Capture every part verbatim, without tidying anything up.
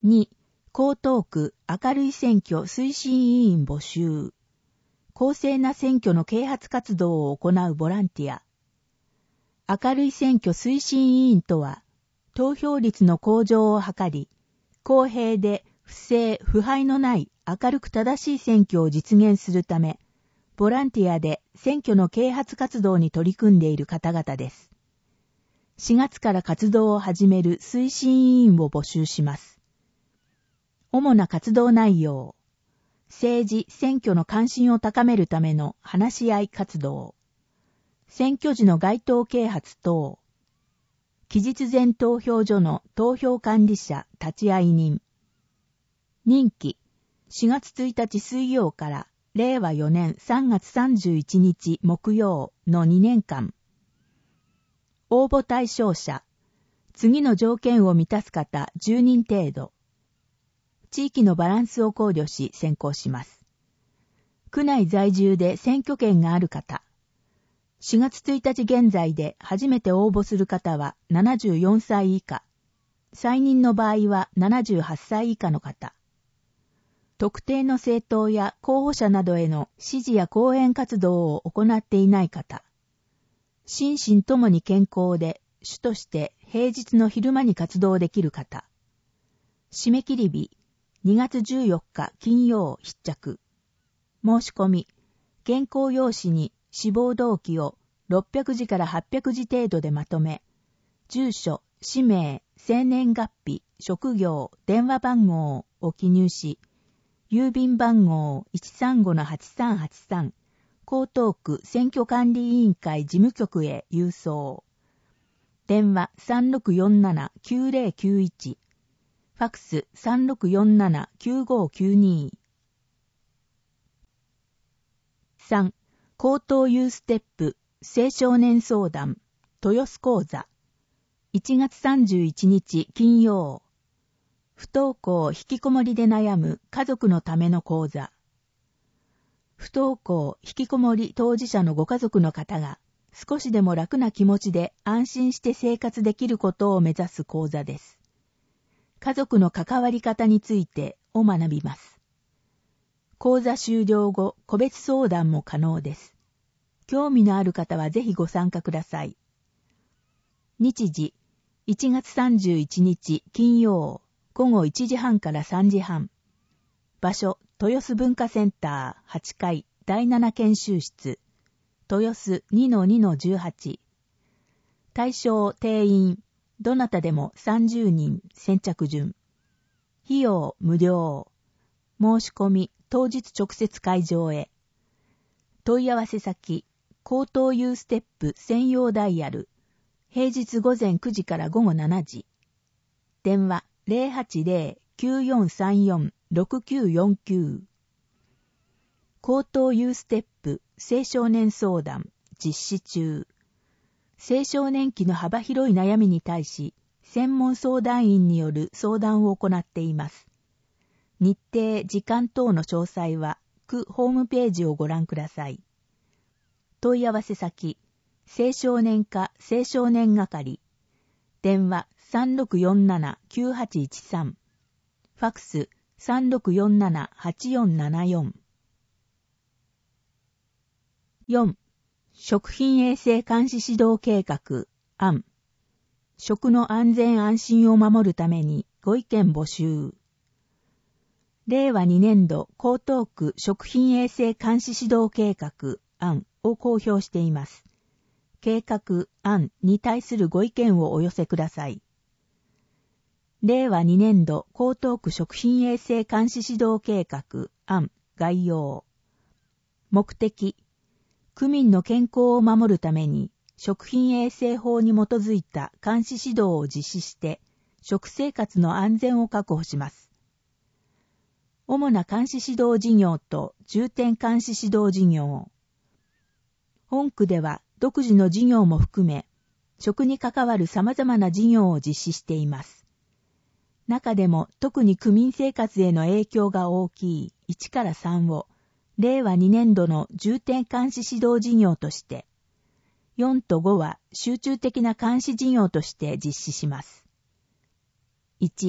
に、江東区明るい選挙推進委員募集。公正な選挙の啓発活動を行うボランティア。明るい選挙推進委員とは、投票率の向上を図り、公平で不正、腐敗のない明るく正しい選挙を実現するため、ボランティアで選挙の啓発活動に取り組んでいる方々です。しがつから活動を始める推進委員を募集します。主な活動内容。政治・選挙の関心を高めるための話し合い活動。選挙時の街頭啓発等。期日前投票所の投票管理者立会人。任期。しがつついたち水曜かられいわよねんさんがつさんじゅういちにち木曜のにねんかん。応募対象者。次の条件を満たす方じゅうにん程度。地域のバランスを考慮し選考します。区内在住で選挙権がある方。しがつついたち現在で初めて応募する方はななじゅうよんさい以下。再任の場合はななじゅうはっさい以下の方。特定の政党や候補者などへの支持や講演活動を行っていない方。心身ともに健康で主として平日の昼間に活動できる方。締め切り日にがつじゅうよっか金曜必着。申し込み。原稿用紙に志望動機をろっぴゃくじからはっぴゃくじ程度でまとめ、住所、氏名、生年月日、職業、電話番号を記入し、郵便番号 いちさんごのはちさんはちさん、江東区選挙管理委員会事務局へ郵送。電話 さんろくよんななきゅうぜろきゅういち、ファックス さんろくよんななきゅうごきゅうに。さん. 高等ユーステップ青少年相談豊洲講座いちがつさんじゅういちにち金曜。不登校引きこもりで悩む家族のための講座。不登校引きこもり当事者のご家族の方が少しでも楽な気持ちで安心して生活できることを目指す講座です。家族の関わり方についてを学びます。講座終了後、個別相談も可能です。興味のある方はぜひご参加ください。日時、いちがつさんじゅういちにち金曜、ごごいちじはんからさんじはん。場所、豊洲文化センターはちかいだいなな研修室、豊洲 にのにのじゅうはち。対象定員、どなたでもさんじゅうにん先着順。費用無料。申し込み、当日直接会場へ。問い合わせ先、高等ユーステップ専用ダイヤル。平日午前くじから午後しちじ。電話 ゼロはちゼロ きゅうよんさんよん ろくきゅうよんきゅう。高等ユーステップ青少年相談実施中。青少年期の幅広い悩みに対し、専門相談員による相談を行っています。日程、時間等の詳細は、区ホームページをご覧ください。問い合わせ先、青少年課青少年係。電話 さんろくよんななきゅうはちいちさん。ファックス さんろくよんななはちよんななよん。よん. 食品衛生監視指導計画案。食の安全安心を守るためにご意見募集。れいわにねんど江東区食品衛生監視指導計画案を公表しています。計画案に対するご意見をお寄せください。れいわにねんど江東区食品衛生監視指導計画案概要。目的。区民の健康を守るために食品衛生法に基づいた監視指導を実施して食生活の安全を確保します。主な監視指導事業と重点監視指導事業。本区では独自の事業も含め、食に関わる様々な事業を実施しています。中でも特に区民生活への影響が大きいいちからさんを、れいわにねんどの重点監視指導事業として、よんとごは集中的な監視事業として実施します。いち.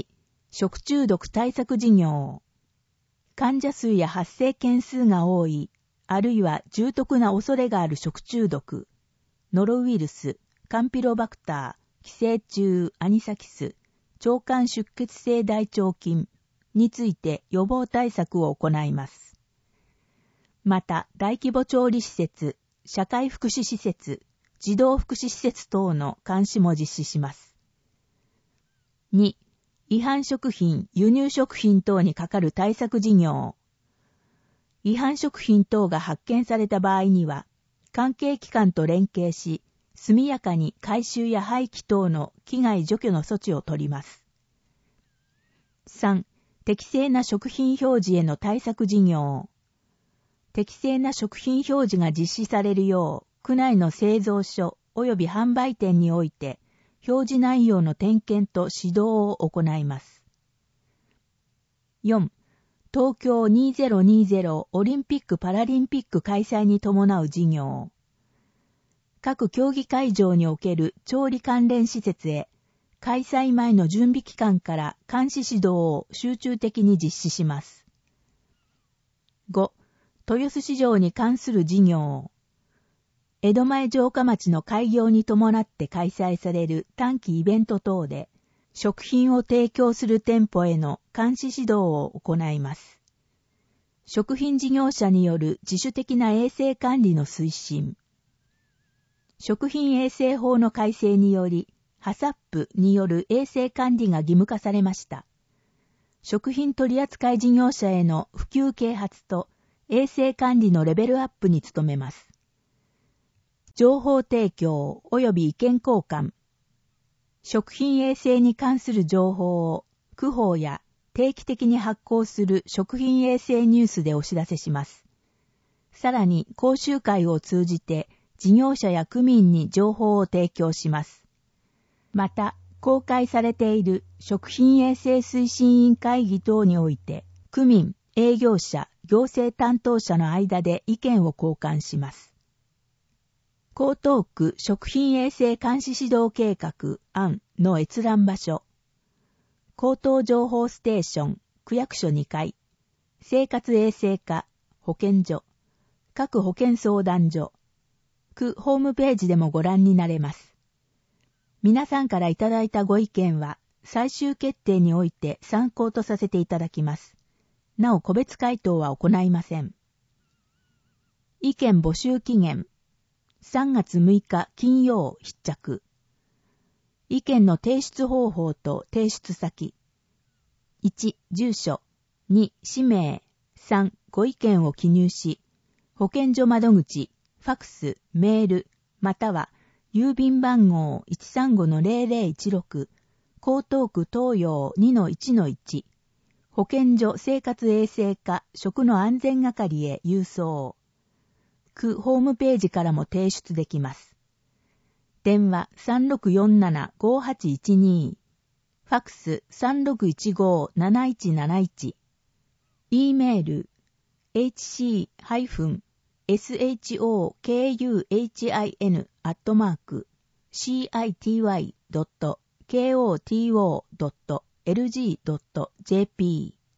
食中毒対策事業。患者数や発生件数が多い、あるいは重篤な恐れがある食中毒、ノロウイルス、カンピロバクター、寄生虫、アニサキス、腸管出血性大腸菌について予防対策を行います。また、大規模調理施設、社会福祉施設、児童福祉施設等の監視も実施します。に、違反食品、輸入食品等にかかる対策事業。違反食品等が発見された場合には、関係機関と連携し、速やかに回収や廃棄等の危害除去の措置を取ります。さん、適正な食品表示への対策事業。適正な食品表示が実施されるよう、区内の製造所及び販売店において、表示内容の点検と指導を行います。よん、東京にせんにじゅうオリンピック・パラリンピック開催に伴う事業。各競技会場における調理関連施設へ、開催前の準備期間から監視指導を集中的に実施します。ご、豊洲市場に関する事業。江戸前城下町の開業に伴って開催される短期イベント等で、食品を提供する店舗への監視指導を行います。食品事業者による自主的な衛生管理の推進。食品衛生法の改正により、ハサップによる衛生管理が義務化されました。食品取扱事業者への普及啓発と衛生管理のレベルアップに努めます。情報提供及び意見交換。食品衛生に関する情報を区法や定期的に発行する食品衛生ニュースでお知らせします。さらに講習会を通じて事業者や区民に情報を提供します。また、公開されている食品衛生推進委員会議等において、区民、営業者、行政担当者の間で意見を交換します。江東区食品衛生監視指導計画案の閲覧場所。江東情報ステーション、区役所にかい。生活衛生課、保健所。各保健相談所。区ホームページでもご覧になれます。皆さんからいただいたご意見は、最終決定において参考とさせていただきます。なお個別回答は行いません。意見募集期限。さんがつむいか金曜必着。意見の提出方法と提出先。いち、住所。に、氏名。さん、ご意見を記入し、保健所窓口、ファクス、メール、または郵便番号 いちさんごのゼロゼロいちろく、江東区東洋 にのいちのいち、保健所生活衛生課食の安全係へ郵送。区ホームページからも提出できます。電話 さんろくよんななごはちいちに、ファクス さんろくいちごなないちなないち、e メール エイチシー エスエイチオーケーユーエイチアイエヌ アットマーク シーアイティーワイ ドット ケーオーティーオー ドット エルジー ドット ジェーピー。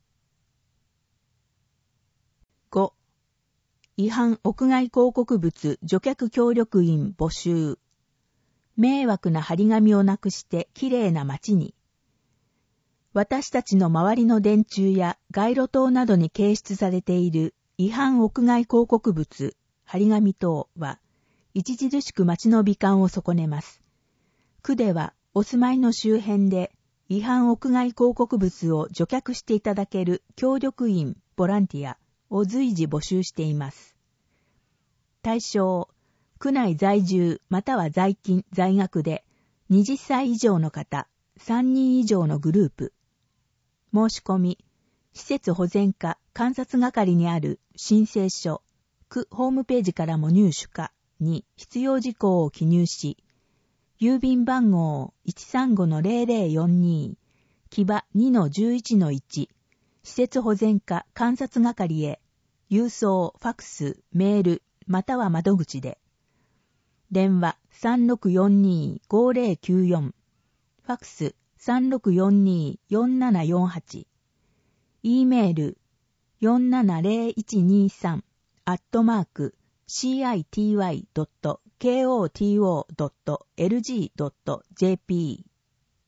ご、違反屋外広告物除却協力員募集。迷惑な張り紙をなくしてきれいな街に。私たちの周りの電柱や街路灯などに掲出されている違反屋外広告物、張り紙等は、著しく街の美観を損ねます。区では、お住まいの周辺で、違反屋外広告物を除却していただける協力員、ボランティアを随時募集しています。対象、区内在住または在勤、在学で、はたち以上の方、さんにん以上のグループ。申し込み、施設保全課監察係にある申請書、区ホームページからも入手かに必要事項を記入し、郵便番号 いちさんごのゼロゼロよんに、木場 にのじゅういちのいち、施設保全課監察係へ、郵送、ファクス、メール、または窓口で。電話 さんろくよんに ごゼロきゅうよん、ファクスさんろくよんにーよんななよんはち、E メールよんななぜろいちにさんアットマーク シーアイティーワイドットケーオーティーオードットエルジードットジェーピー。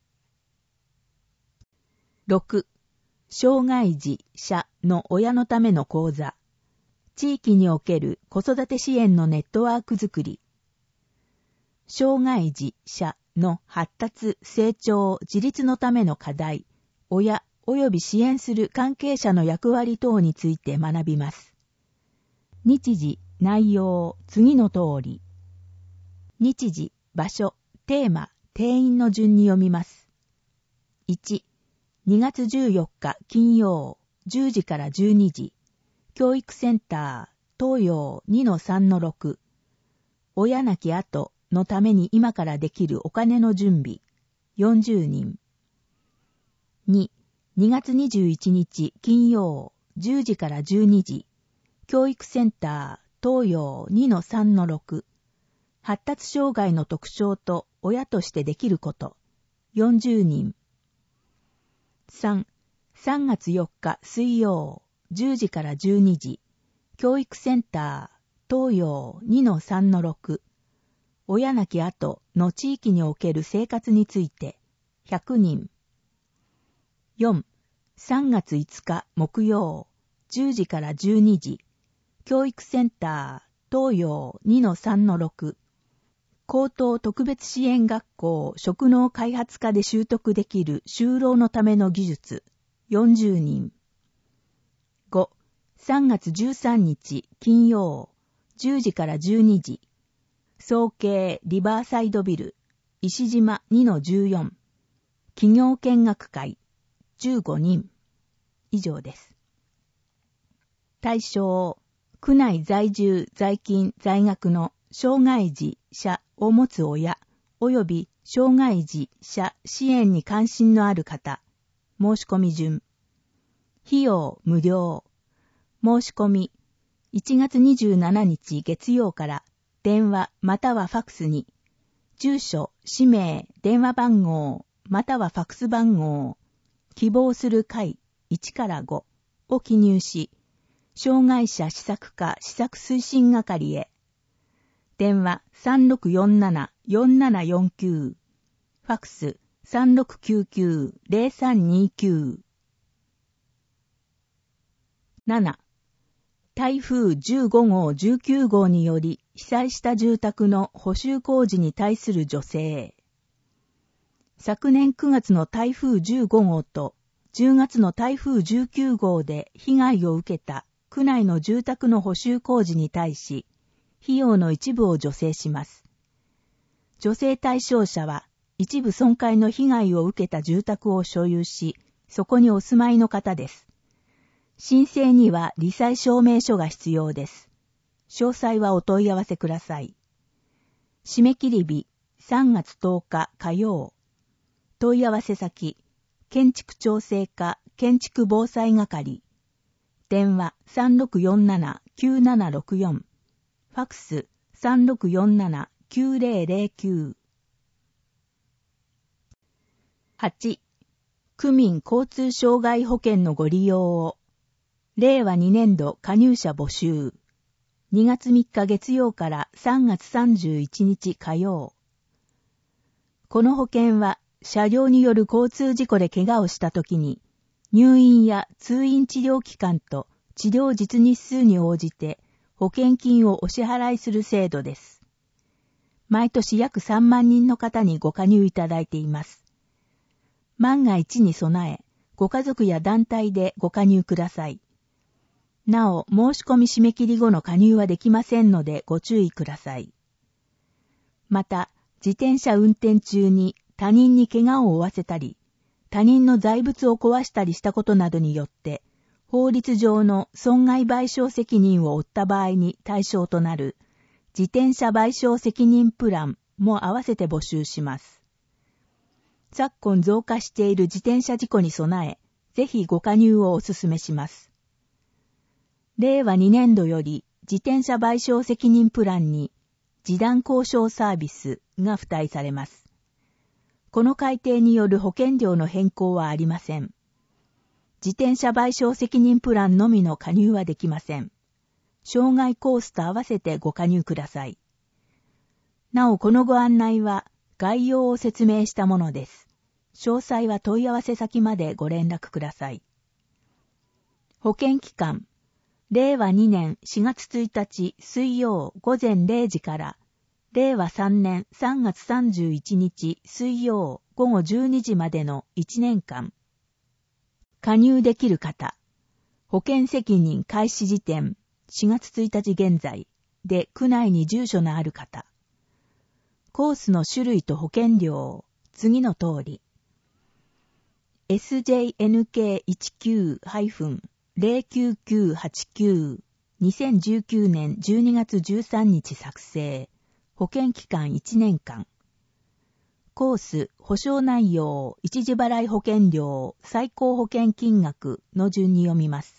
ろく. 障害児者の親のための講座。地域における子育て支援のネットワークづくり。障害児者の発達、成長、自立のための課題、親及び支援する関係者の役割等について学びます。日時、内容、次の通り。日時、場所、テーマ、定員の順に読みます。いち. にがつじゅうよっか金曜じゅうじからじゅうにじ、教育センター東洋 にのさんのろく、親亡き後のために今からできるお金の準備よんじゅうにん。に. にがつにじゅういちにち金曜じゅうじからじゅうにじ、教育センター東洋 にのさんのろく、発達障害の特徴と親としてできることよんじゅうにん。さん. さんがつよっか水曜じゅうじからじゅうにじ、教育センター東洋 にのさんのろく、親亡き後の地域における生活についてひゃくにん。よん. さんがついつか木曜じゅうじからじゅうにじ、教育センター東洋 にのさんのろく、高等特別支援学校職能開発科で習得できる就労のための技術よんじゅうにん。ご. さんがつじゅうさんにち金曜じゅうじからじゅうにじ、早慶リバーサイドビル石島 にのじゅうよん、企業見学会じゅうごにん。以上です。対象、区内在住在勤在学の障害児者を持つ親及び障害児者支援に関心のある方。申し込み順。費用無料。申し込みいちがつにじゅうしちにち月曜から電話またはファクスに、住所、氏名、電話番号またはファクス番号、希望する会いちからごを記入し、障害者施策課施策推進係へ。電話 さんろくよんななよんななよんきゅう、ファクス さんろくきゅうきゅうゼロさんにきゅう。なな. 台風じゅうごごうじゅうきゅうごうにより被災した住宅の補修工事に対する助成。昨年くがつの台風じゅうごごうとじゅうがつの台風じゅうきゅうごうで被害を受けた区内の住宅の補修工事に対し、費用の一部を助成します。助成対象者は、一部損壊の被害を受けた住宅を所有し、そこにお住まいの方です。申請には罹災証明書が必要です。詳細はお問い合わせください。締め切り日さんがつとおか火曜。問い合わせ先、建築調整課建築防災係。電話 さんろくよんななきゅうななろくよん。ファクス さんろくよんななきゅうゼロゼロきゅう。はち. 区民交通障害保険のご利用を。れいわにねんど加入者募集。にがつみっか月曜からさんがつさんじゅういちにち火曜。この保険は車両による交通事故で怪我をしたときに、入院や通院治療期間と治療実日数に応じて保険金をお支払いする制度です。毎年約さんまんにんの方にご加入いただいています。万が一に備え、ご家族や団体でご加入ください。なお、申し込み締め切り後の加入はできませんのでご注意ください。また、自転車運転中に他人に怪我を負わせたり、他人の財物を壊したりしたことなどによって、法律上の損害賠償責任を負った場合に対象となる自転車賠償責任プランも合わせて募集します。昨今増加している自転車事故に備え、ぜひご加入をお勧めします。れいわにねんどより自転車賠償責任プランに示談交渉サービスが付帯されます。 この改定による保険料の変更はありません。自転車賠償責任プランのみの加入はできません。障害コースと合わせてご加入ください。なお、このご案内は概要を説明したものです。詳細は問い合わせ先までご連絡ください。保険期間、れいわにねんしがつついたち水曜午前れいじかられいわさんねんさんがつさんじゅういちにち水曜午後じゅうにじまでのいちねんかん。加入できる方、保険責任開始時点しがつついたち現在で区内に住所のある方。コースの種類と保険料、次の通り。エスジェイエヌケーいちきゅう ゼロきゅうきゅうはちきゅう にせんじゅうきゅうねんじゅうにがつじゅうさんにち作成。保険期間いちねんかん。コース、保証内容、一時払い保険料、最高保険金額の順に読みます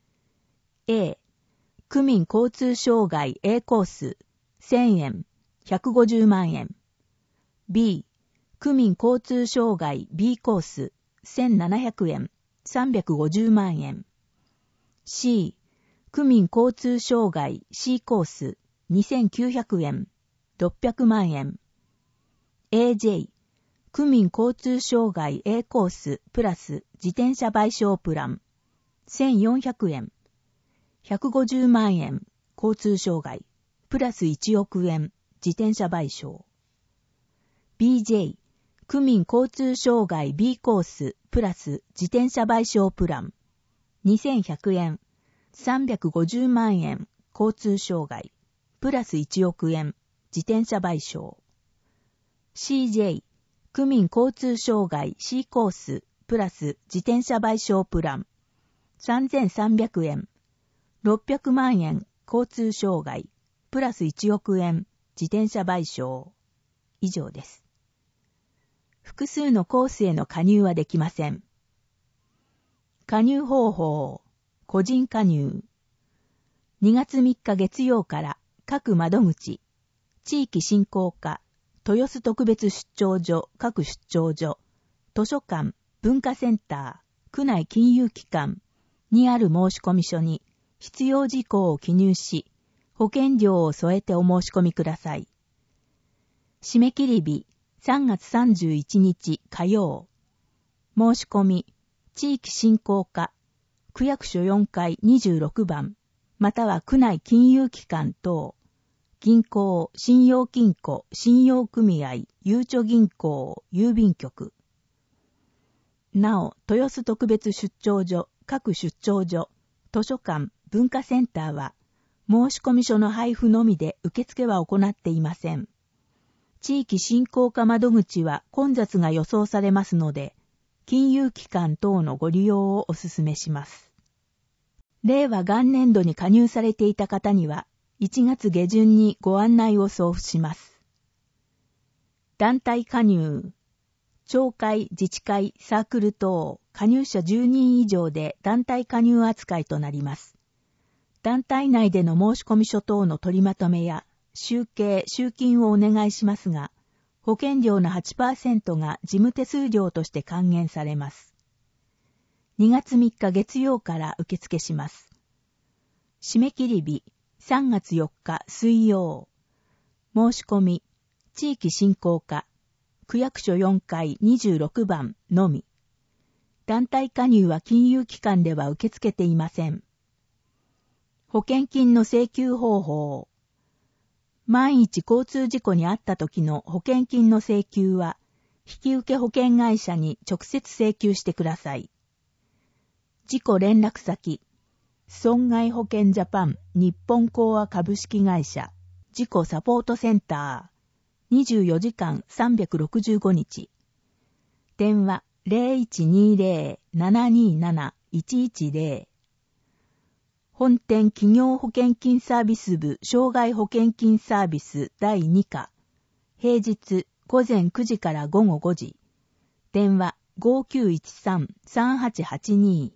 。A、区民交通障害 A コース、せんえん、ひゃくごじゅうまんえん。B、区民交通障害 B コース、せんななひゃくえん、さんびゃくごじゅうまんえん。C、区民交通障害 C コース、にせんきゅうひゃくえん、ろっぴゃくまんえん。エージェイ、区民交通障害 A コースプラス自転車賠償プラン、せんよんひゃくえん。ひゃくごじゅうまんえん、交通障害、プラスいちおくえん、自転車賠償。ビージェイ、区民交通障害 B コース、プラス自転車賠償プラン、にせんひゃくえん、さんびゃくごじゅうまんえん、交通障害、プラスいちおくえん、自転車賠償。シージェイ、区民交通障害 C コース、プラス自転車賠償プラン、さんぜんさんびゃくえん、ろっぴゃくまんえん交通障害、プラスいちおくえん自転車賠償。以上です。複数のコースへの加入はできません。加入方法、個人加入。にがつみっか月曜から各窓口、地域振興課、豊洲特別出張所各出張所、図書館、文化センター、区内金融機関にある申込書に、必要事項を記入し、保険料を添えてお申し込みください。締め切り日、さんがつさんじゅういちにち火曜。申し込み、地域振興課、区役所よんかいにじゅうろくばん、または区内金融機関等、銀行、信用金庫、信用組合、ゆうちょ銀行、郵便局。なお、豊洲特別出張所、各出張所、図書館、文化センターは、申込書の配布のみで受付は行っていません。地域振興課窓口は混雑が予想されますので、金融機関等のご利用をお勧めします。令和元年度に加入されていた方には、いちがつ下旬にご案内を送付します。団体加入。町会、自治会、サークル等、加入者じゅうにん以上で団体加入扱いとなります。団体内での申込書等の取りまとめや、集計、集金をお願いしますが、保険料の はちパーセント が事務手数料として還元されます。にがつみっか月曜から受付します。締め切り日、さんがつよっか水曜。申し込み、地域振興課、区役所よんかいにじゅうろくばんのみ。団体加入は金融機関では受け付けていません。保険金の請求方法。万一交通事故に遭った時の保険金の請求は、引受保険会社に直接請求してください。事故連絡先、損害保険ジャパン日本興亜株式会社事故サポートセンターにじゅうよじかんさんびゃくろくじゅうごにち。電話 ゼロいちにゼロ ななになな いちいちゼロ。本店企業保険金サービス部障害保険金サービスだいに課。平日ごぜんくじからごごごじ。電話 ごきゅういちさん さんはちはちに。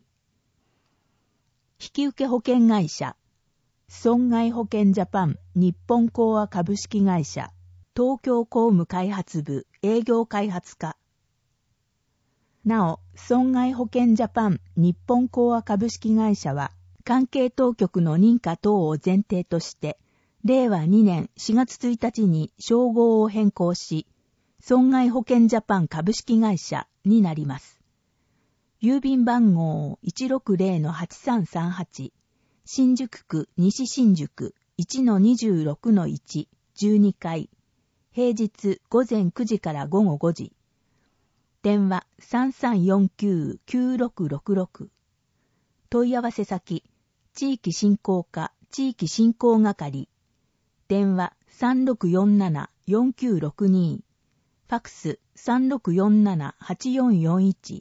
引受保険会社損害保険ジャパン日本興亜株式会社東京工務開発部営業開発課なお、損害保険ジャパン日本興亜株式会社は、関係当局の認可等を前提として、れいわにねんしがつついたちに称号を変更し、損害保険ジャパン株式会社になります。郵便番号 いちろくぜろのはちさんさんはち、新宿区西新宿 いちのにじゅうろくのいち、じゅうにかい、平日午前くじから午後ごじ。電話 さんさんよんきゅうきゅうろくろくろく。問い合わせ先、地域振興課地域振興係。電話 さんろくよんななよんきゅうろくに。ファクス さんろくよんななはちよんよんいち。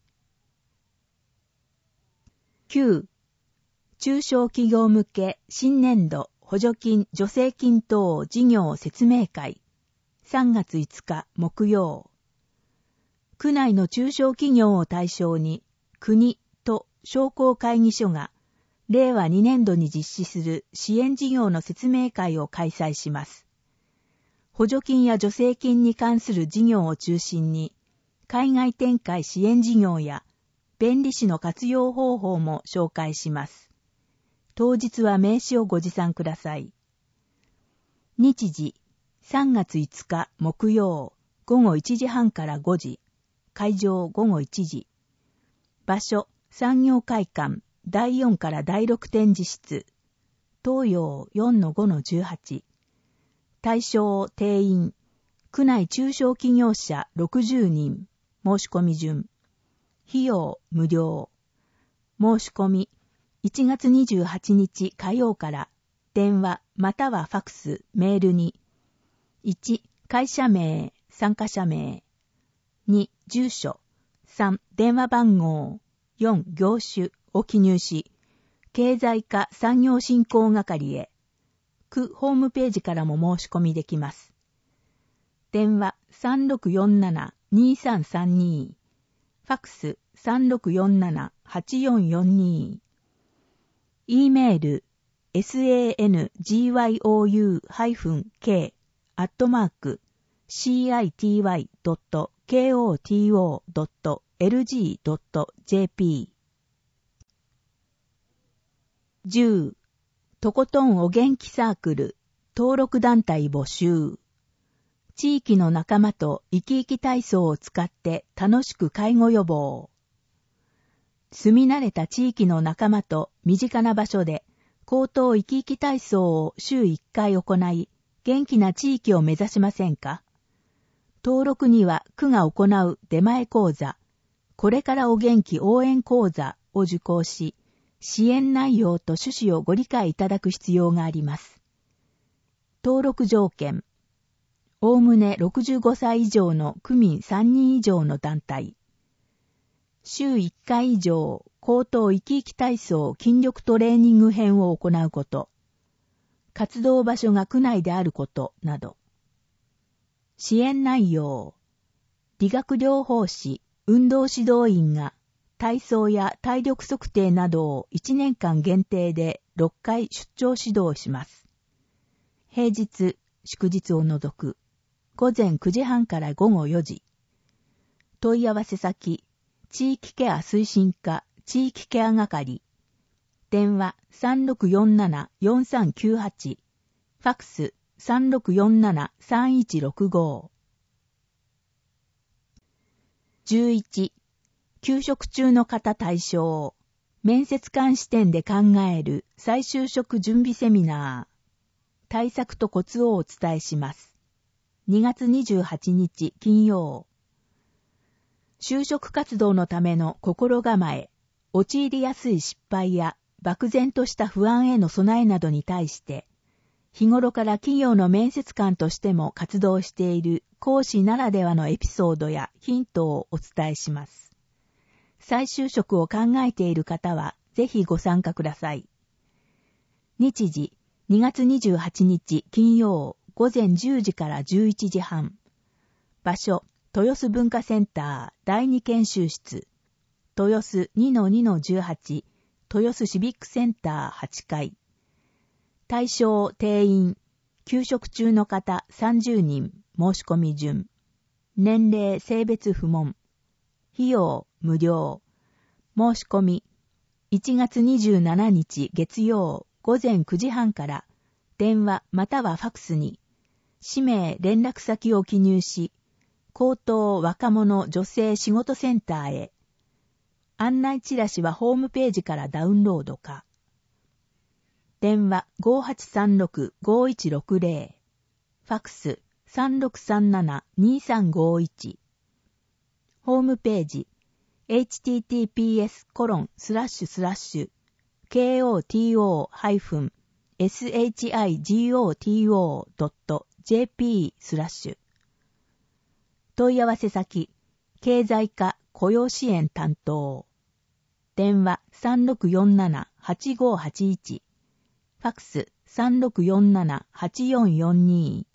きゅう. 中小企業向け新年度補助金助成金等事業説明会。さんがついつか木曜。区内の中小企業を対象に、国と商工会議所が、れいわにねんどに実施する支援事業の説明会を開催します。補助金や助成金に関する事業を中心に、海外展開支援事業や、弁理士の活用方法も紹介します。当日は名刺をご持参ください。日時、さんがついつか木曜、ごごいちじはんからごじ。会場ごごいちじ。場所、産業会館だいよんからだいろく展示室。東洋 よんのごのじゅうはち。対象定員、区内中小企業者ろくじゅうにん。申し込み順。費用無料。申し込み、いちがつにじゅうはちにち火曜から電話またはファクス、メールに。いち. 会社名、参加者名。に. 住所。さん. 電話番号。よん. 業種を記入し、経済課産業振興係へ。区ホームページからも申し込みできます。電話 さんろくよんななにさんさんに。ファクス さんろくよんななはちよんよんに。e メール エスエーエヌジーワイオーユーケー アットマーク シーアイティーワイドットケーオーティーオードットエルジードットジェーピー。 じゅう. とことんお元気サークル登録団体募集。地域の仲間と生き生き体操を使って楽しく介護予防。住み慣れた地域の仲間と身近な場所で口頭生き生き体操を週いっかい行い、元気な地域を目指しませんか？登録には区が行う出前講座、これからお元気応援講座を受講し、支援内容と趣旨をご理解いただく必要があります。登録条件、おおむねろくじゅうごさい以上の区民さんにん以上の団体。週いっかい以上、口頭生き生き体操筋力トレーニング編を行うこと。活動場所が区内であることなど。支援内容。理学療法士、運動指導員が体操や体力測定などをいちねんかん限定でろっかい出張指導します。平日、祝日を除く。ごぜんくじはんからごごよじ。問い合わせ先、地域ケア推進課地域ケア係。電話 さんろくよんななよんさんきゅうはち。ファクス さんろくよんななさんいちろくご。じゅういち. 休職中の方対象。面接官視点で考える再就職準備セミナー。対策とコツをお伝えします。にがつにじゅうはちにち金曜。就職活動のための心構え、陥りやすい失敗や漠然とした不安への備えなどに対して、日頃から企業の面接官としても活動している講師ならではのエピソードやヒントをお伝えします。再就職を考えている方はぜひご参加ください。日時、にがつにじゅうはちにち金曜ごぜんじゅうじからじゅういちじはん。場所、豊洲文化センターだいに研修室。豊洲 にのにのじゅうはち。豊洲シビックセンターはちかい。対象定員、休職中の方さんじゅうにん、申し込み順。年齢、性別不問。 費用無料。申し込みいちがつにじゅうしちにち月曜午前くじはんから電話またはファクスに氏名連絡先を記入し、高等若者女性仕事センターへ。案内チラシはホームページからダウンロードか。電話 ごーはちさんろく ごーいちろくぜろ。ファクス さんろくさんなな にさんごいち。ホームページ エイチティーティーピーエスコロンスラッシュスラッシュ ケーオーティーオーハイフンエスエイチアイジーオーティーオードットジェーピー スラッシュ。問い合わせ先、経済課雇用支援担当。電話 さんろくよんなな はちごはちいち。ファクス さんろくよんなな はちよんよんに。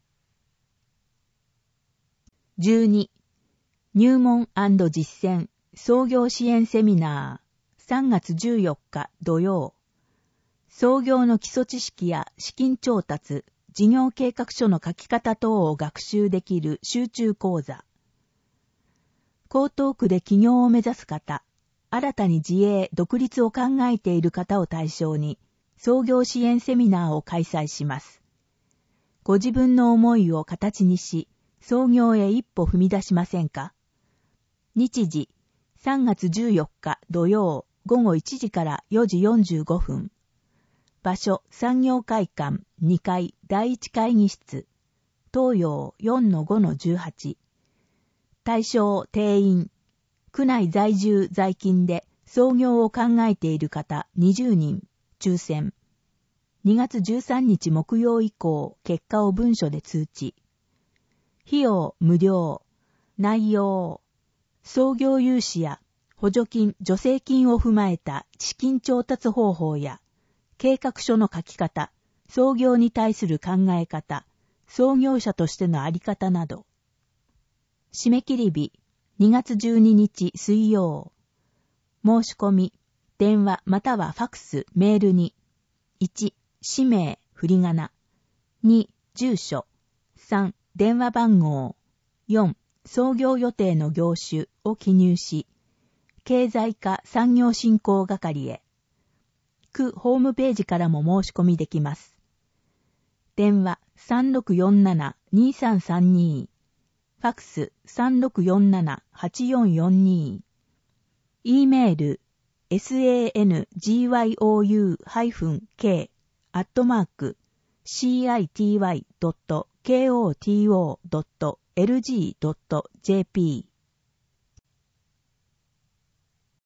じゅうに. 入門&実践創業支援セミナーさんがつじゅうよっか土曜。創業の基礎知識や資金調達、事業計画書の書き方等を学習できる集中講座。江東区で起業を目指す方、新たに自営、独立を考えている方を対象に、創業支援セミナーを開催します。ご自分の思いを形にし、創業へ一歩踏み出しませんか？日時、さんがつじゅうよっか土曜、ごごいちじからよじよんじゅうごふん。場所、産業会館にかいだいいち会議室。東洋 よんのごのじゅうはち。対象、定員。区内在住在勤で創業を考えている方にじゅうにん。抽選。にがつじゅうさんにち木曜以降、結果を文書で通知。費用無料。内容。創業融資や補助金、助成金を踏まえた資金調達方法や、計画書の書き方、創業に対する考え方、創業者としてのあり方など。締め切り日、にがつじゅうににち水曜。申し込み、電話またはファクス、メールに、いち、氏名、振り仮名、に、住所、さん、電話番号、よん、創業予定の業種を記入し、経済課産業振興係へ。区ホームページからも申し込みできます。電話 さんろくよんなな にさんさんに。ファクス さんろくよんなな はちよんよんに。E メール エスエーエヌジーワイオーユーケー アットマーク シーアイティーワイドットケーオーティーオードットエルジードットジェーピー